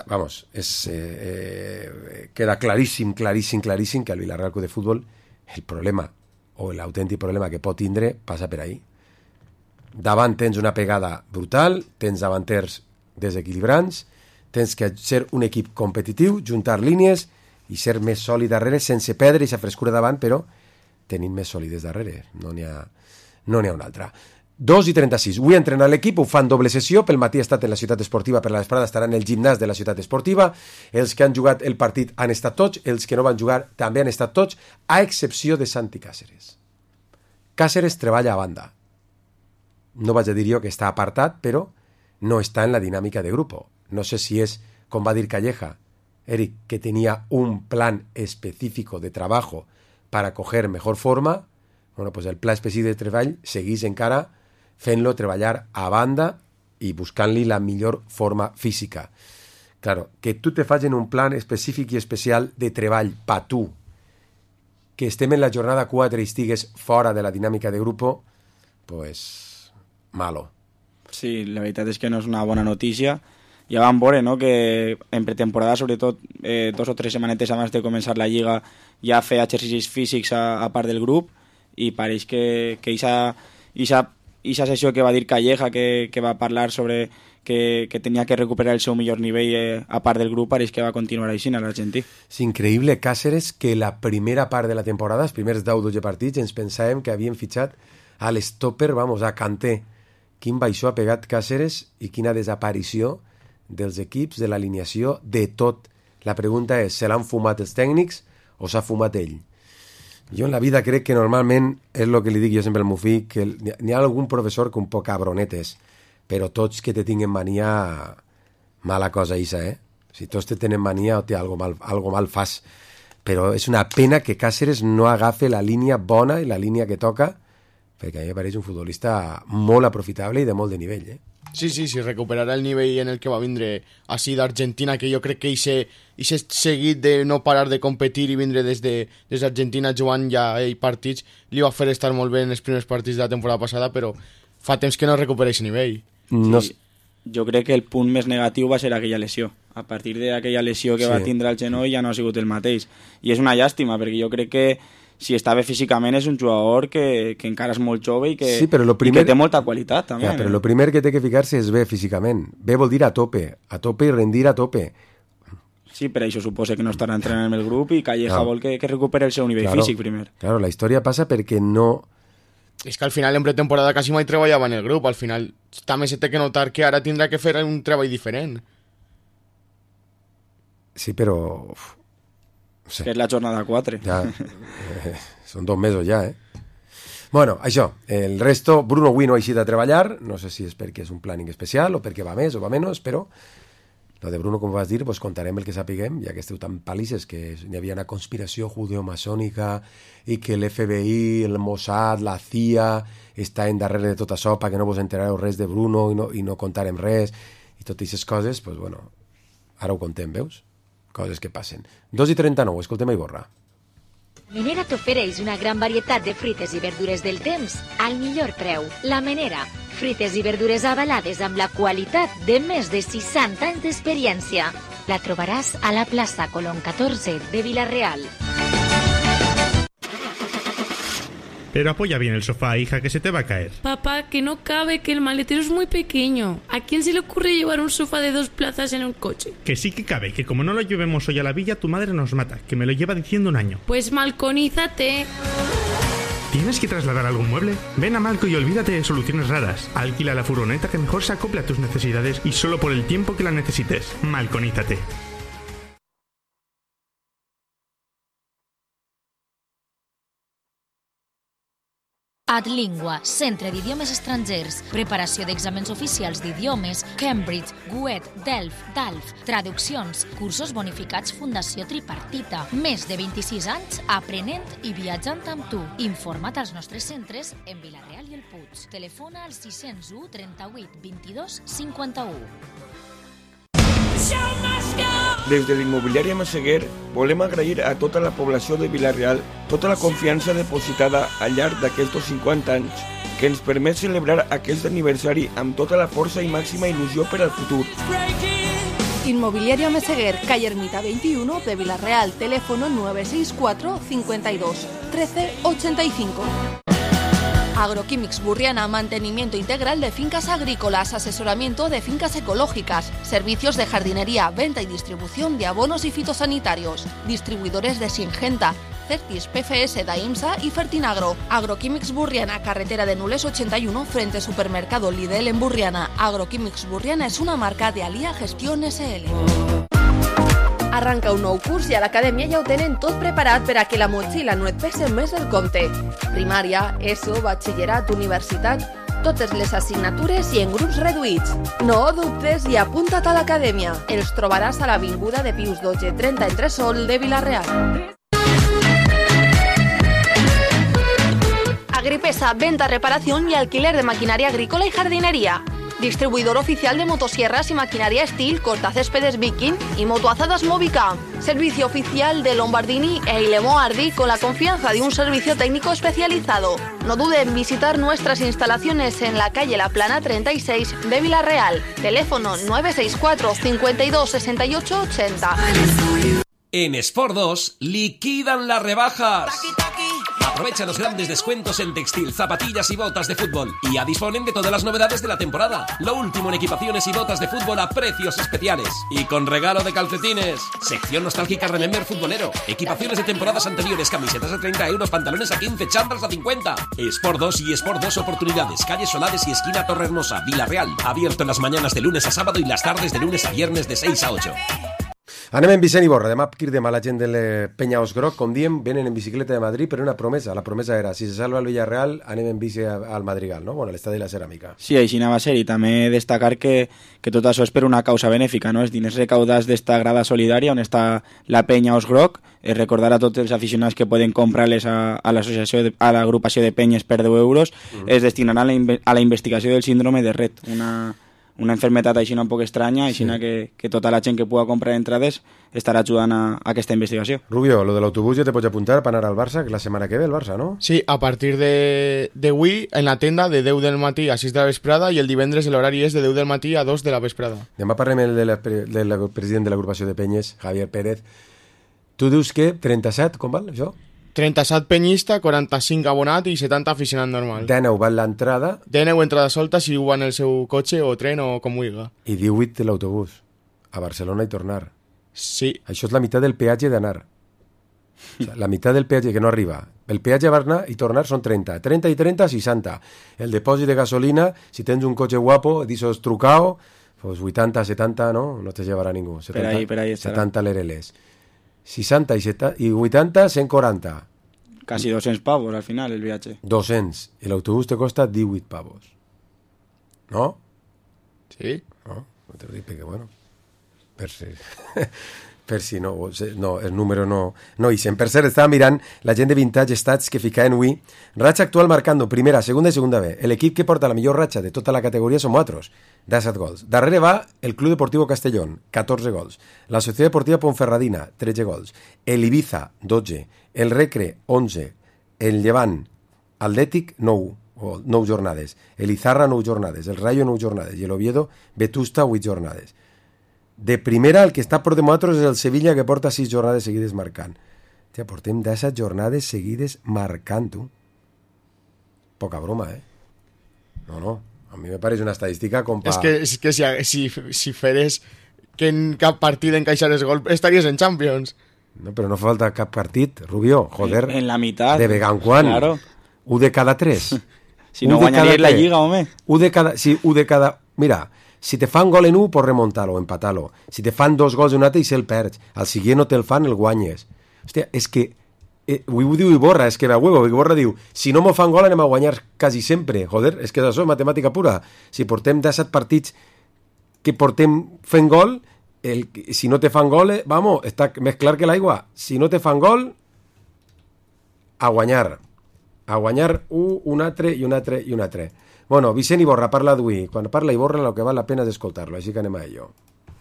queda claríssim que el Villarreal Club de Futbol, el problema o l'autèntic problema que pot tindre passa per ahí. Davant tens una pegada brutal, tens davanters desequilibrants, tens que ser un equip competitiu, juntar línies i ser més sòlid darrere, sense perdre aquesta frescura davant, però tenint més sòlides darrere. No n'hi ha una altra. 2:36. Avui entrenar l'equip, ho fan doble sessió. Pel matí ha estat en la ciutat esportiva, per la vesprada estarà en el gimnàs de la ciutat esportiva. Els que han jugat el partit han estat tots, els que no van jugar també han estat tots, a excepció de Santi Cáceres. Cáceres treballa a banda. No vaig a dir jo que està apartat, però no està en la dinàmica de grupo. No sé si és, com va dir Calleja, Eric, que tenía un plan específico de trabajo para coger mejor forma. Bueno, pues el pla específic de treball seguís encara fent-lo treballar a banda i buscant-li la millor forma física. Claro, que tu te facin un plan específic i especial de treball pa tu, que estem en la jornada 4 i estigues fora de la dinàmica de grupo, pues malo. Sí, la veritat és que no és una bona notícia. Ja vam veure, no?, que en pretemporada, sobretot 2 o 3 setmanetes abans de començar la Lliga, ja feia exercicis físics a part del grup, i pareix que aquesta sessió que va dir Calleja, que va parlar sobre que tenia que recuperar el seu millor nivell a part del grup, pareix que va continuar així en l'argentí. És increïble, Cáceres, que la primera part de la temporada, els primers 10-12 partits, ens pensàvem que havien fitxat a l'estopper, a Kanté. Quin baixó ha pegat Cáceres i quina desaparició dels equips, de l'alineació, de tot. La pregunta és, se l'han fumat els tècnics o s'ha fumat ell? Jo en la vida crec que normalment, és el que li dic jo sempre al meu fill, que n'hi ha algun professor que un poc cabronetes, però tots que te tinguen mania, mala cosa isa, Si tots te tenen mania, algo mal fas. Però és una pena que Cáceres no agafe la línia bona i la línia que toca, perquè a mi em pareix un futbolista molt aprofitable i de molt de nivell, Sí, recuperarà el nivell en el que va vindre així d'Argentina, que jo crec que aquest seguit de no parar de competir i vindre des d'Argentina jugant ja partits, li va fer estar molt bé en els primers partits de la temporada passada, però fa temps que no recupera aquest nivell. No. Sí, jo crec que el punt més negatiu va ser aquella lesió. A partir d'aquella lesió que va tindre al genoll ja no ha sigut el mateix. I és una llàstima, perquè jo crec que si està bé físicament és un jugador que encara és molt jove i que, sí, però i que té molta qualitat també. Ja, però el primer que té que ficar-se és bé físicament. Bé vol dir a tope i rendir a tope. Sí, per això suposa que no estarà entrenant amb el grup i Calleja vol que recuperi el seu nivell físic primer. Claro, la història passa perquè no... És que al final en pretemporada quasi mai treballava en el grup, al final també se té que notar que ara tindrà que fer un treball diferent. Sí, però... No sé. Que és la jornada 4. Ja, són 2 mesos ja, Bueno, això, el resto, Bruno avui no ha eixit a treballar, no sé si és perquè és un planning especial o perquè va més o va menys, però lo de Bruno, com vas dir, pues contarem el que sapiguem, ja que esteu tan palisses que hi havia una conspiració judeo-masònica i que l'FBI, el Mossad, la CIA està en darrere de tot això perquè no vos enterareu res de Bruno i no contarem res i totes aquestes coses, pues bueno, ara ho contem, veus? Coses que passen. 2:39, escoltem a Iborra. Menera t'ofereix una gran varietat de fruites i verdures del temps al millor preu. La Menera, fruites i verdures avalades amb la qualitat de més de 60 anys d'experiència. La trobaràs a la plaça Colón 14 de Vila-real. Pero apoya bien el sofá, hija, que se te va a caer. Papá, que no cabe, que el maletero es muy pequeño. ¿A quién se le ocurre llevar un sofá de 2 plazas en un coche? Que sí que cabe, que como no lo llevemos hoy a la villa, tu madre nos mata, que me lo lleva diciendo un año. Pues malconízate. ¿Tienes que trasladar algún mueble? Ven a Malco y olvídate de soluciones raras. Alquila la furgoneta que mejor se acople a tus necesidades y solo por el tiempo que la necesites. Malconízate. Adlingua, centre d'idiomes estrangers, preparació d'exàmens oficials d'idiomes, Cambridge, GUET, Delft, DALF, traduccions, cursos bonificats Fundació Tripartita. Més de 26 anys aprenent i viatjant amb tu. Informa't als nostres centres en Vila-real i el Puig. Telefona al 601 38 22 51. Des de l'immobiliària Massaguer volem agrair a tota la població de Vila-real tota la confiança depositada al llarg d'aquests 50 anys que ens permet celebrar aquest aniversari amb tota la força i màxima il·lusió per al futur. Inmobiliaria Meseguer, calle Ermita 21 de Vila-real, teléfono 964 52 13 85. Agroquímics Burriana, mantenimiento integral de fincas agrícolas, asesoramiento de fincas ecológicas, servicios de jardinería, venta y distribución de abonos y fitosanitarios, distribuidores de Singenta, Certis, PFS, Daimsa y Fertinagro. Agroquímics Burriana, carretera de Nules 81, frente Supermercado Lidl en Burriana. Agroquímics Burriana es una marca de Alia Gestión SL. Arranca un nou curs i a l'acadèmia ja ho tenen tot preparat per a que la motxilla no et pese més del compte. Primària, ESO, batxillerat, universitat, totes les assignatures i en grups reduïts. No dubtes i apunta't a l'acadèmia. Els trobaràs a l'Avinguda de Pius XII 30 entre Sol de Vila-real. Agripesa, venta, reparación y alquiler de maquinaria agrícola y jardinería. Distribuidor oficial de motosierras y maquinaria Steel, cortacéspedes Viking y motoazadas Movica. Servicio oficial de Lombardini e Ilemo Ardi con la confianza de un servicio técnico especializado. No dude en visitar nuestras instalaciones en la calle La Plana 36 de Vila-real. Teléfono 964 52 68 80. En Sport 2 liquidan las rebajas. Aprovecha los grandes descuentos en textil, zapatillas y botas de fútbol. Y ya disponen de todas las novedades de la temporada. Lo último en equipaciones y botas de fútbol a precios especiales. Y con regalo de calcetines. Sección nostálgica Remember futbolero. Equipaciones de temporadas anteriores, camisetas a 30 euros, pantalones a 15, chándals a 50. Sport 2 y Sport 2 Oportunidades. Calle Solares y esquina Torrehermosa, Vila-real. Abierto en las mañanas de lunes a sábado y las tardes de lunes a viernes de 6 a 8. Anem en Vicent Iborra. Demà cridem a la gent de Penya Osgroc. Com diem, venen en bicicleta de Madrid, però una promesa. La promesa era, si se salva el Villarreal, anem en bici al Madrigal, no? Bueno, a l'estadi de la Ceràmica. Sí, així anava a ser, i també destacar que tot això és per una causa benèfica, no? Els diners recaudats d'esta grada solidària on està la Penya Osgroc, recordar a tots els aficionats que poden comprar-les a l'associació, a l'agrupació de penyes per 10 euros, es destinaran a la investigació del síndrome de Rett, una enfermetat així un poc estranya, així que tota la gent que pugui comprar entrades estarà ajudant a aquesta investigació. Rubio, lo de l'autobús ja te pots apuntar per anar al Barça, que la setmana que ve el Barça, no? Sí, a partir d'avui en la tenda de 10 del matí a 6 de la vesprada i el divendres l'horari és de 10 del matí a 2 de la vesprada. Demà parlem del president de l'agrupació de penyes, Javier Pérez. Tu dius que 37, com val això? 37 penyista, 45 abonat i 70 aficionat normal. 19 val l'entrada. 19 entrada solta si ho va en el seu cotxe o tren o com ho diga. I 18 l'autobús. A Barcelona i tornar. Sí. Això és la meitat del peatge d'anar. O sea, la meitat del peatge que no arriba. El peatge a anar i tornar són 30. 30 i 30, 60. El depòsit de gasolina, si tens un cotxe guapo, disos trucao, pues 80, 70, no te llevarà ningú. 70, per ahí estarà. 70 l'ereles. 60 i 80, 140. Casi 200 pavos al final el viatge. 200. I l'autobús te costa 18 pavos. ¿No? Sí. No te lo dic perquè, bueno, per si no, el número no ixen. Per cert, estava mirant la gent de Vintage Stats que ficaven avui. Ratxa actual marcando primera, segunda i segunda B. L'equip que porta la millor ratxa de tota la categoria som nosaltres, 17 gols. Darrere va el Club Deportivo Castellón, 14 gols. La Societat Deportiva Ponferradina, 13 gols. El Ibiza, 12. El Recre, 11. El Llevant, Atlètic, 9 jornades. El Izarra, 9 jornades. El Rayo, 9 jornades. I el Oviedo, Vetusta, 8 jornades. De primera, el que està per de nosaltres és el Sevilla, que porta 6 jornades seguides marcant. Hòstia, portem 17 jornades seguides marcant, tu. Poca broma, eh? No. A mi me pareix una estadística com pa... És que si feres que en cap partit encaixares gol, estaries en Champions. No, però no falta cap partit, Rubio, joder. En la mitad. De vegada en quan. Claro. 1 de cada 3. Si no guanyaries la Lliga, home. 1 de cada... Mira, si te fan gol en 1, pots remuntar-lo, empatar-lo. Si te fan 2 gols en un altre, i se'l perds. Al següent no te'l fan, el guanyes. Hòstia, és que... ho diu Iborra, és que va huevo. Iborra diu, si no m'ho fan gol anem a guanyar quasi sempre. Joder, és que això és matemàtica pura. Si portem 17 partits que portem fent gol, si no te fan gol, vamos, està més clar que l'aigua. Si no te fan gol, a guanyar. A guanyar un altre i un altre i un altre. Bueno, Vicent Iborra parla d'avui. Quan parla Iborra, lo que val la pena és escoltar-lo, així que anem a ello.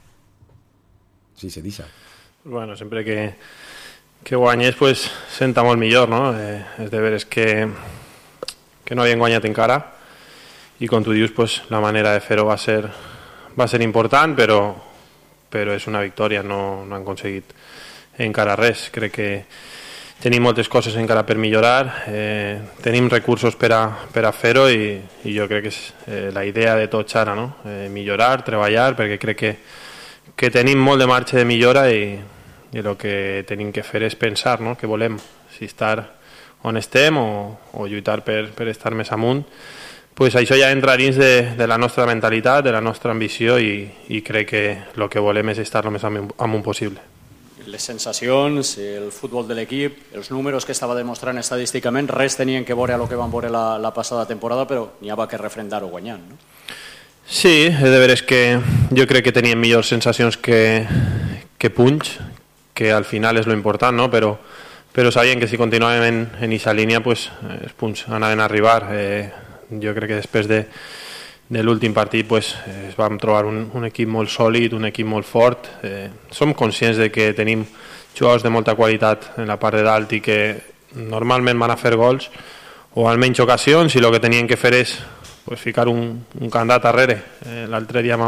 Sí, se dice. Bueno, sempre que guanyes, pues, senta molt millor, no? És de veres que no havien guanyat encara, i com tu dius, pues, la manera de fer-ho va ser important, però és una victòria, no han aconseguit encara res. Crec que tenim moltes coses encara per millorar, tenim recursos per a fer-ho, i jo crec que és la idea de tots ara, no? Millorar, treballar, perquè crec que tenim molt de marge de millora, i el que tenim que fer és pensar, no? Què volem, si estar on estem o lluitar per estar més amunt. Pues això ja entra dins de la nostra mentalitat, de la nostra ambició, i crec que el que volem és estar el més amunt possible. Les sensacions, el futbol de l'equip, els números que estava demostrant estadísticament, res tenien que veure a lo que van veure la passada temporada, però n'hi havia que refrendar-ho guanyant, no? Sí, és de veres que jo crec que tenien millors sensacions que punys, que al final és lo important, no? Però sabien que si continuàvem en aquesta línia, pues, els punts anaven a arribar. Jo crec que després de l'últim partit, pues, vam trobar un equip molt sòlid, un equip molt fort. Som conscients de que tenim jugadors de molta qualitat en la part de dalt i que normalment van a fer gols o almenys ocasions, i el que tenien que fer és, pues, ficar un candidat darrere. L'altre dia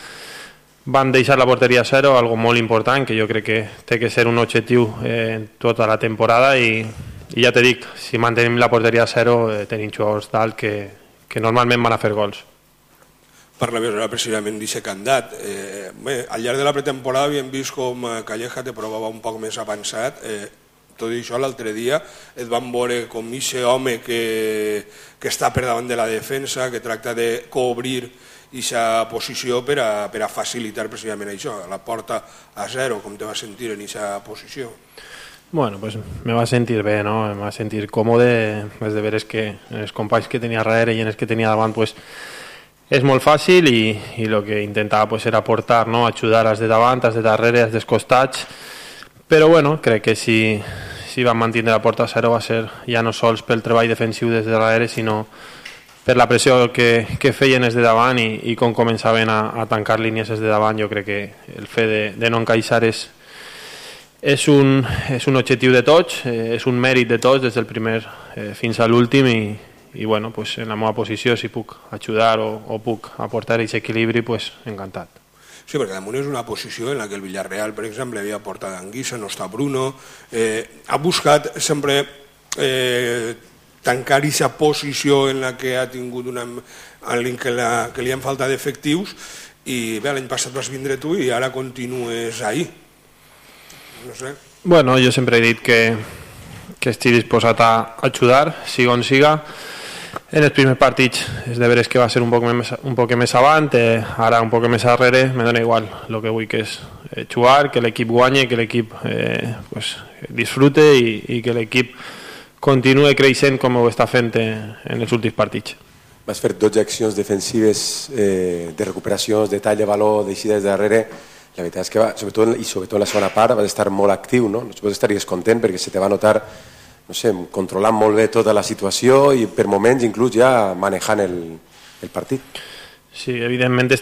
vam deixar la porteria a 0, algo molt important, que jo crec que té que ser un objectiu en tota la temporada, i ja te dic, si mantenim la porteria a 0, tenim jugadors dalt que normalment van a fer gols. Parlaves ara precisament d'aquest candidat. Al llarg de la pretemporada havíem vist com Calleja te provava un poc més avançat. Tot això l'altre dia et van veure com aquest home que està per davant de la defensa, que tracta de cobrir aquesta posició per a facilitar precisament això, la porta a 0, com te vas sentir en aquesta posició? Bueno, pues me va sentir bé, no? Me va sentir còmode, és de veres que els companys que tenia darrere i en els que tenia davant, pues, és molt fàcil, i el que intentava, pues, era aportar, no? Ajudar als de davant, als de darrere, als dels costats, però bueno, crec que si vam mantenir la porta a 0 va ser ja no sols pel treball defensiu des de darrere, sinó per la pressió que feien els de davant, i com començaven a tancar línies els de davant. Jo crec que el fet de no encaixar és un objectiu de tots, és un mèrit de tots des del primer fins a l'últim, i bueno, pues en la meva posició, si puc ajudar o puc aportar aquest equilibri, pues encantat. Sí, perquè damunt és una posició en la que el Villarreal, per exemple, havia portat Anguissa, no està Bruno, ha buscat sempre tancar aquesta posició en la que ha tingut que li han faltat efectius, i bé, l'any passat vas vindre tu i ara continues ahí. No sé. Bueno, jo sempre he dit que estic disposat a ajudar, siga on siga. En els primers partits és de veres que va ser un poc més avant, ara un poc més darrere, me dona igual. El que vull que és jugar, que l'equip guanyi, que l'equip disfrute i que l'equip continue creixent com ho està fent en els últims partits. Vas fer 12 accions defensives de recuperacions, de tall de valor, d'eixides darrere. La veritat és que sobretot en la segona part vas estar molt actiu, no? Suposo que estaries content perquè se te va notar, no sé, controlant molt bé tota la situació i per moments inclús ja manejant el partit. Sí, evidentment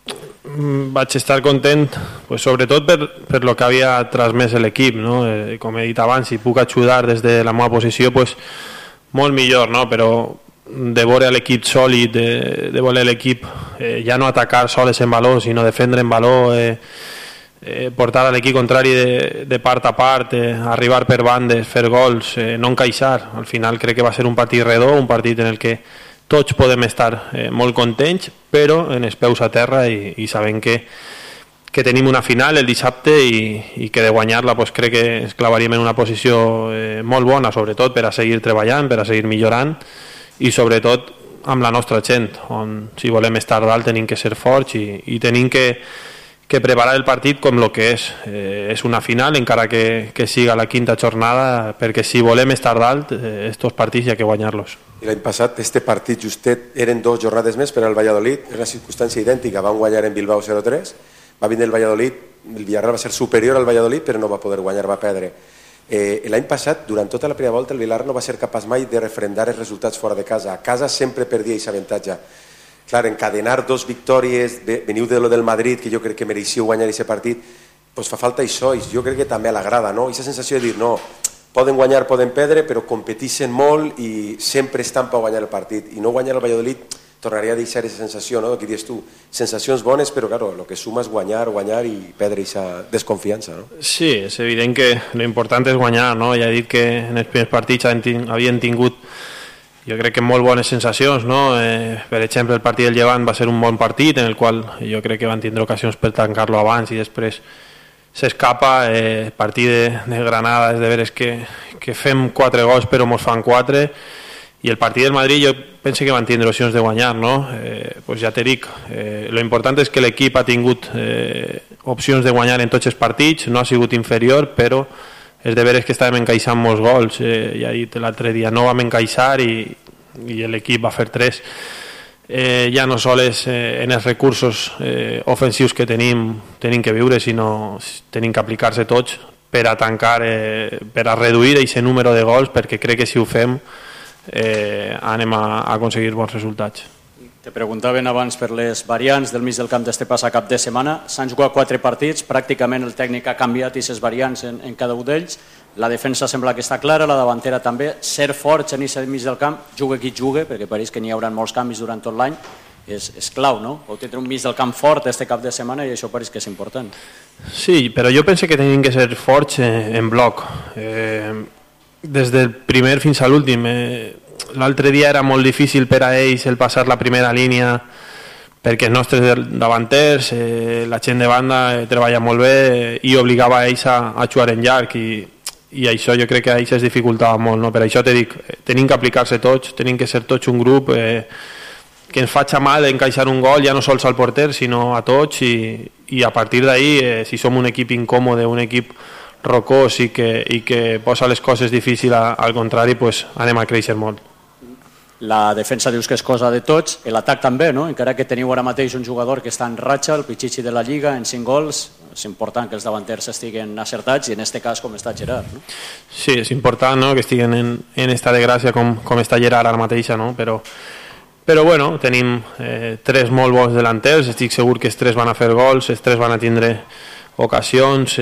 vaig estar content, pues, sobretot per lo que havia transmès l'equip, no? Com he dit abans, si puc ajudar des de la meva posició, pues, molt millor, no? Però de veure l'equip sòlid, de veure l'equip ja no atacar soles en valor, sinó defendre en valor, portar a l'equip contrari de part a part, arribar per bandes, fer gols, no encaixar. Al final crec que va ser un partit redó, un partit en el que tots podem estar molt contents, però en els peus a terra i sabem que tenim una final el dissabte i que de guanyar-la pues, crec que ens clavaríem en una posició molt bona, sobretot per a seguir treballant, per a seguir millorant i sobretot amb la nostra gent, on si volem estar dalt tenim que ser forts i tenim que preparar el partit com el que és. És una final, encara que siga la quinta jornada, perquè si volem estar dalt, estos partits hi ha que guanyar-los. I l'any passat, este partit justet, eren 2 jornades més per al Valladolid, és una circumstància idèntica, van guanyar en Bilbao 0-3, va vindre el Valladolid, el Villarreal va ser superior al Valladolid, però no va poder guanyar, va perdre. L'any passat, durant tota la primera volta, el Villarreal no va ser capaç mai de refrendar els resultats fora de casa. A casa sempre perdia aquest avantatge. Clar, encadenar 2 victòries, veniu de lo del Madrid, que jo crec que mereixíeu guanyar aquest partit, doncs fa falta això, i jo crec que també a l'agrada, no? Aquesta sensació de dir, no, poden guanyar, poden perdre, però competeixen molt i sempre estan per guanyar el partit. I no guanyar el Valladolid tornaria a deixar aquesta sensació, no? Que dius tu, sensacions bones, però claro, el que suma és guanyar i perdre aquesta desconfiança, no? Sí, és evident que l'important és guanyar, no? Ja he dit que en els primers partits havien tingut jo crec que molt bones sensacions, no? Per exemple, el partit del Llevant va ser un bon partit en el qual jo crec que van tindre ocasions per tancar-lo abans i després s'escapa. El partit de Granada és de veres que fem 4 gols però mos fan 4, i el partit del Madrid jo penso que van tindre opcions de guanyar, no? Pues ja te dic, lo important és que l'equip ha tingut opcions de guanyar en tots els partits, no ha sigut inferior, però és de veres que estàvem encaixant molts gols. Ja he dit l'altre dia, no vam encaixar i l'equip va fer 3. Ja no sols en els recursos ofensius que tenim que viure, sinó tenim que aplicar-se tots per a tancar, per a reduir aquest número de gols, perquè crec que si ho fem anem a aconseguir bons resultats. Te preguntaven abans per les variants del mig del camp d'este passat cap de setmana. S'han jugat 4 partits, pràcticament el tècnic ha canviat aquestes variants en cada un d'ells. La defensa sembla que està clara, la davantera també. Ser forts en aquest mig del camp, jugue qui jugue, perquè pareix que n'hi haurà molts canvis durant tot l'any, és clau, no? Heu tindre un mig del camp fort este cap de setmana i això pareix que és important. Sí, però jo penso que tenim que ser forts en bloc. Des del primer fins a l'últim. L'altre dia era molt difícil per a ells el passar la primera línia perquè els nostres davanters, la gent de banda treballa molt bé i obligava a ells a jugar en llarg i això jo crec que a ells es dificultava molt, no? Per això te dic, tenim que aplicar-se tots, tenim que ser tots un grup que ens faci mal encaixar un gol ja no sols al porter sinó a tots i a partir d'ahí si som un equip incòmode, un equip rocós i que posa les coses difícils al contrari, pues anem a créixer molt. La defensa dius que és cosa de tots, l'atac també, no? Encara que teniu ara mateix un jugador que està en ratxa, el Pichichi de la Lliga, en 5 gols, és important que els davanters estiguen acertats i en aquest cas com està Gerard, no? Sí, és important, no?, que estiguen en estat de gràcia com està Gerard ara mateixa, no? Però bueno, tenim 3 molt bons delanters, estic segur que els 3 van a fer gols, els 3 van a tindre ocasions.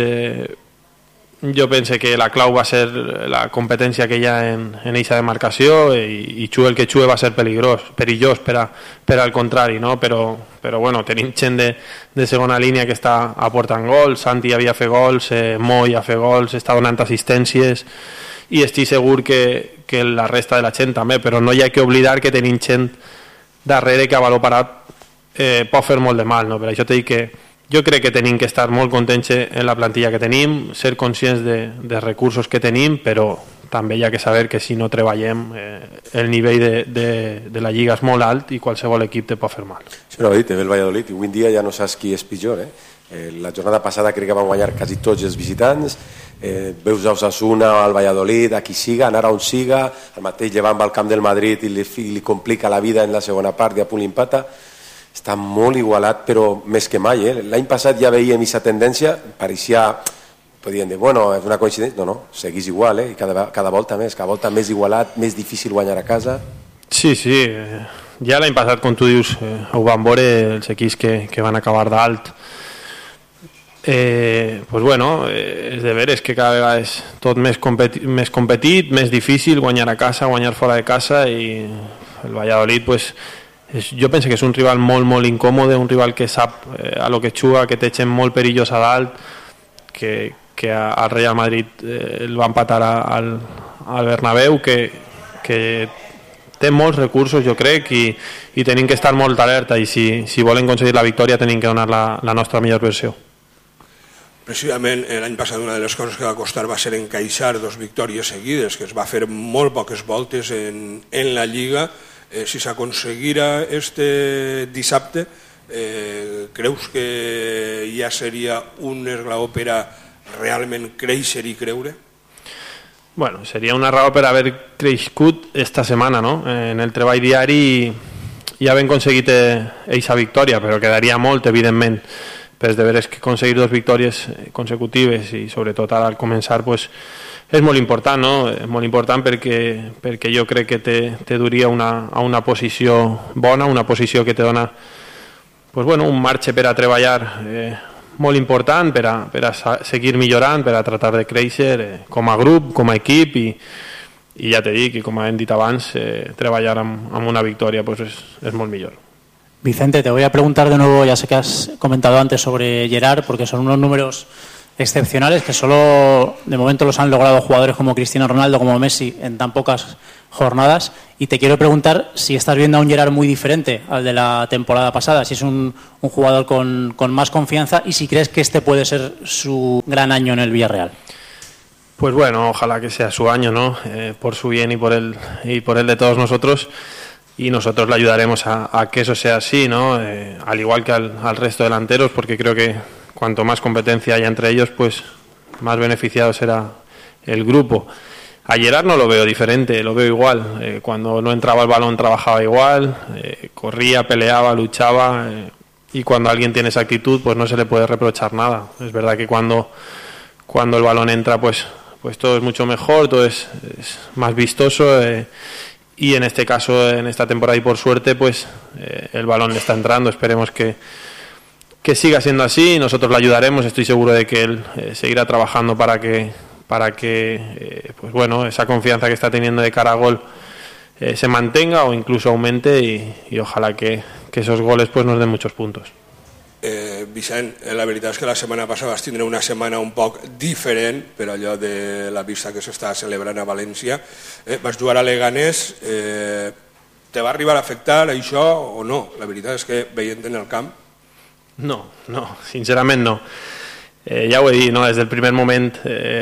Jo penso que la clau va ser la competència que hi ha en eixa demarcació i xugue el que xugue va ser perillós per al contrari, no? Però bueno, tenim gent de segona línia que està aportant gols, Santi havia fet gols, Moi ha fet gols, està donant assistències i estic segur que que la resta de la gent també, però no hi ha que oblidar que tenim gent darrere que a valor parat pot fer molt de mal, no? Per això t'he dit que jo crec que tenim que estar molt contents en la plantilla que tenim, ser conscients de recursos que tenim, però també hi ha que saber que si no treballem el nivell de la Lliga és molt alt i qualsevol equip te pot fer mal. Sí, no ho he dit, el Valladolid, i avui en dia ja no saps qui és pitjor. La jornada passada crec que van guanyar quasi tots els visitants, veus a Osasuna, al Valladolid, a qui siga, anar a on siga, el mateix llevant va al camp del Madrid i li complica la vida en la segona part i a punt l'empata. Està molt igualat, però més que mai. L'any passat ja veiem aquesta tendència, pareixia, podien dir, bueno, és una coincidència. No, seguís igual, i cada volta més igualat, més difícil guanyar a casa. Sí, ja l'any passat, com tu dius, ho van veure els equips que van acabar dalt. Pues bueno, és de veres que cada vegada és tot més competit, més difícil guanyar a casa, guanyar fora de casa, i el Valladolid, pues, jo penso que és un rival molt, molt incòmode, un rival que sap a lo que juga, que té gent molt perillosa a dalt, que al Real Madrid el va empatar al Bernabéu, que té molts recursos, jo crec, i tenim que estar molt alerta, i si volen aconseguir la victòria tenim que donar la nostra millor versió. Precisament l'any passat una de les coses que va costar va ser encaixar 2 victòries seguides, que es va fer molt poques voltes en la Lliga. Si s'aconseguira este dissabte, creus que ja seria un esglaó per a realment créixer i creure? Bueno, seria una raó per haver crescut esta setmana, no? En el treball diari ja hem aconseguit aquesta victòria, però quedaria molt, evidentment. Però és de veres que aconseguir 2 victòries consecutives i sobretot ara al començar, pues, és molt important, no? És molt important perquè jo crec que te duria a una posició bona, una posició que te dona, pues bueno, un marge per a treballar molt important, per a seguir millorant, per a tratar de créixer com a grup, com a equip, i ja t'he dit que, com hem dit abans, treballar amb una victòria pues és molt millor. Vicente, te voy a preguntar de nuevo, ya sé que has comentado antes sobre Gerard, porque son unos números excepcionales que solo de momento los han logrado jugadores como Cristiano Ronaldo, como Messi, en tan pocas jornadas, y te quiero preguntar si estás viendo a un Gerard muy diferente al de la temporada pasada, si es un jugador con más confianza y si crees que este puede ser su gran año en el Villarreal. Pues bueno, ojalá que sea su año, ¿no? Por su bien y por el de todos nosotros, y nosotros le ayudaremos a que eso sea así, ¿no? Al igual que al resto de delanteros, porque creo que cuanto más competencia haya entre ellos, pues más beneficiado será el grupo. A Gerard no lo veo diferente, lo veo igual. Cuando no entraba el balón trabajaba igual, corría, peleaba, luchaba, y cuando alguien tiene esa actitud, pues no se le puede reprochar nada. Es verdad que cuando el balón entra, pues todo es mucho mejor, todo es más vistoso, y en este caso, en esta temporada y por suerte, pues el balón le está entrando. Esperemos que siga siendo así, nosotros le ayudaremos, estoy seguro de que él seguirá trabajando para que pues bueno, esa confianza que está teniendo de cara a gol se mantenga o incluso aumente, y ojalá que esos goles pues nos den muchos puntos. Vicent, la veritat és que la setmana passada vas tindre una setmana un poc diferent per allò de la vista que s'està celebrant a València. Vas jugar a Leganés, te va arribar a afectar això o no? La veritat és que veient en el camp... No, sincerament no. Ja ho he dit, ¿no? Desde el primer moment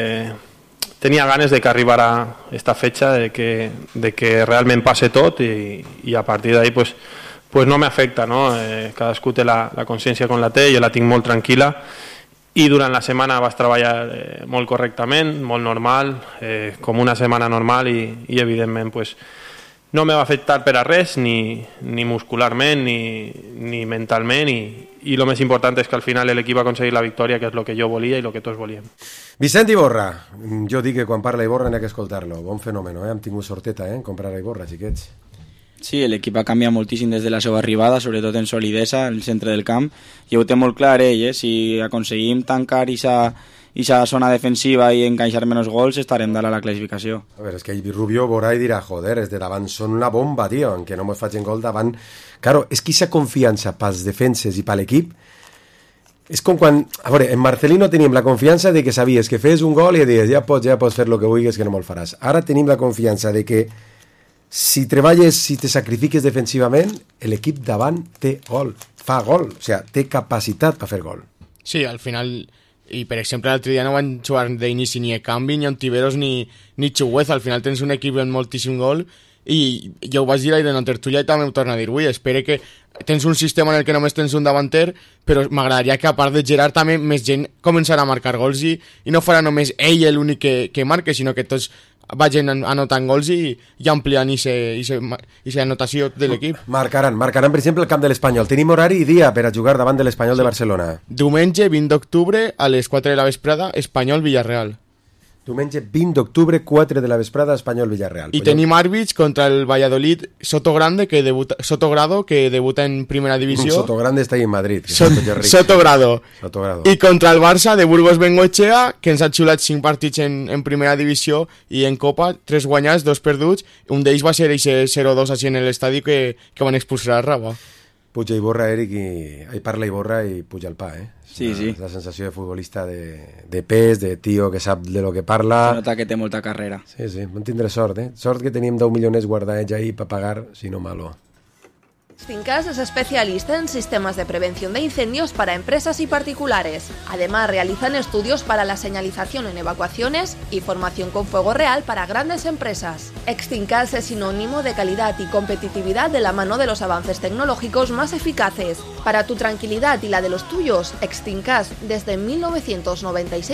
tenía ganes de que arribara esta fecha, de que realment passe tot, i a partir d'ahí pues no m'afecta, no? Cadascú té la consciència com la té, jo la tinc molt tranquil·la, i durant la setmana vas treballar molt correctament, molt normal, com una setmana normal, i evidentment pues no me va afectar per a res, ni muscularment ni mentalment, i el més important és que al final l'equip va aconseguir la victòria, que és el que jo volia i el que tots volíem. Vicent Iborra, jo dic que quan parla Iborra n'hi ha que escoltar-lo, bon fenomen, hem tingut sorteta en comprar a Iborra, xiquets. Sí, l'equip ha canviat moltíssim des de la seva arribada, sobretot en solidesa, al centre del camp, i ho té molt clar ell, si aconseguim tancar aquesta zona defensiva i encaixar menys gols, estarem dalt a la classificació. A veure, és que Rubio veurà i dirà, joder, els de davant són una bomba, tio, en què no mos facin gol davant. Claro, és que aquesta confiança pels defenses i per l'equip És com quan... A veure, en Marcelino teníem la confiança de que sabies que fes un gol i dius, ja pots fer el que vulguis, que no me'l faràs. Ara tenim la confiança de que si treballes, si te sacrifiques defensivament, l'equip davant té gol, fa gol, o sigui, té capacitat per fer gol. Sí, al final, i per exemple l'altre dia no van jugar d'inici ni Ekambi, ni Ontiveros, ni Chuguez, al final tens un equip amb moltíssim gol, i jo ho vaig dir ahir en la tertúlia i també ho torno a dir avui, espero que tens un sistema en el que només tens un davanter, però m'agradaria que a part de Gerard també més gent començarà a marcar gols i no farà només ell l'únic que marque, sinó que tots vagin anotant gols i ampliant aquesta anotació de l'equip. Marcaran, per exemple, el camp de l'Espanyol. Tenim horari i dia per a jugar davant de l'Espanyol de Barcelona. Diumenge 20 d'octubre a les 4 de la vesprada, Espanyol-Villarreal. Diumenge 20 d'octubre, 4 de la vesprada, Espanyol-Villarreal. I tenim àrbits contra el Valladolid Sotogrado, que debuta en primera divisió. Sotogrande està ahí en Madrid. Sotogrado. I contra el Barça de Burgos Bengoechea, que ens ha xulat 5 partits en primera divisió i en Copa, 3 guanyats, 2 perduts. Un d'ells va ser ese 0-2 així en l'estadi que van expulsar a Raba. Puja Iborra, Eric, i parla Iborra i puja el pa, Sí. La sensació de futbolista de pes, de tio que sap de lo que parla. Se nota que té molta carrera. Sí, vam tindre sort, Sort que teníem 10 milioners guardats ahí para pagar, si no malo. Extincas es especialista en sistemas de prevención de incendios para empresas y particulares. Además, realizan estudios para la señalización en evacuaciones y formación con fuego real para grandes empresas. Extincas es sinónimo de calidad y competitividad de la mano de los avances tecnológicos más eficaces. Para tu tranquilidad y la de los tuyos, Extincas, desde 1996